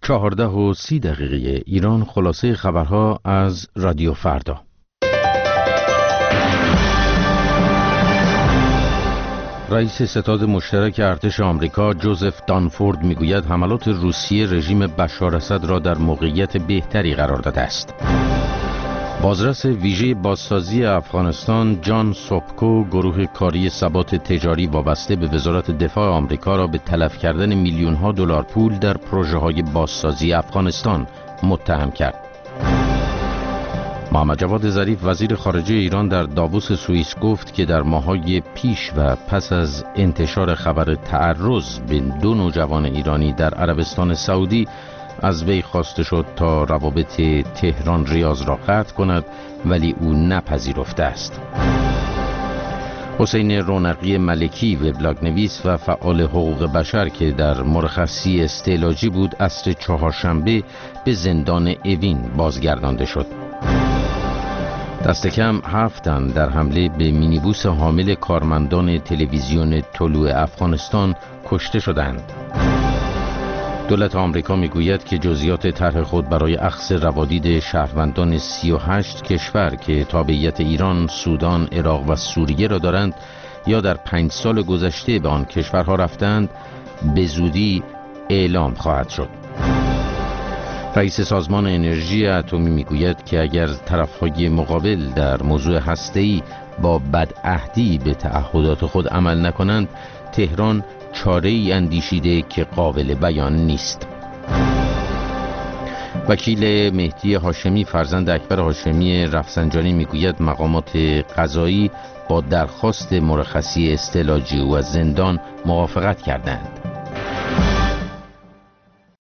14:30 ایران. خلاصه خبرها از رادیو فردا. رئیس ستاد مشترک ارتش آمریکا جوزف دانفورد میگوید حملات روسیه رژیم بشار اسد را در موقعیت بهتری قرار داده است. بازرس ویژه بازسازی افغانستان جان سوپکو گروه کاری ثبات تجاری وابسته به وزارت دفاع آمریکا را به تلف کردن میلیون‌ها دلار پول در پروژه‌های بازسازی افغانستان متهم کرد. محمد جواد ظریف وزیر خارجه ایران در داووس سوئیس گفت که در ماه‌های پیش و پس از انتشار خبر تعرض به 2 نوجوان ایرانی در عربستان سعودی از وی خواسته شد تا روابط تهران ریاض را قطع کند، ولی او نپذیرفته است. حسین رونقی ملکی وبلاگ نویس و فعال حقوق بشر که در مرخصی استعلاجی بود عصر چهارشنبه به زندان اوین بازگردانده شد. دست کم 7 تن در حمله به مینیبوس حامل کارمندان تلویزیون طلوع افغانستان کشته شدند. دولت آمریکا میگوید که جزئیات طرح خود برای اخذ روادید شهروندان 38 کشور که تابعیت ایران، سودان، عراق و سوریه را دارند یا در 5 سال گذشته به آن کشورها رفتند به زودی اعلام خواهد شد. رئیس سازمان انرژی اتمی میگوید که اگر طرف‌های مقابل در موضوع هسته‌ای با بدعهدی به تعهدات خود عمل نکنند، تهران چاره‌ای اندیشیده که قابل بیان نیست. وکیل مهدی هاشمی فرزند اکبر هاشمی رفسنجانی میگوید مقامات قضایی با درخواست مرخصی استعلاجی او از زندان موافقت کردند.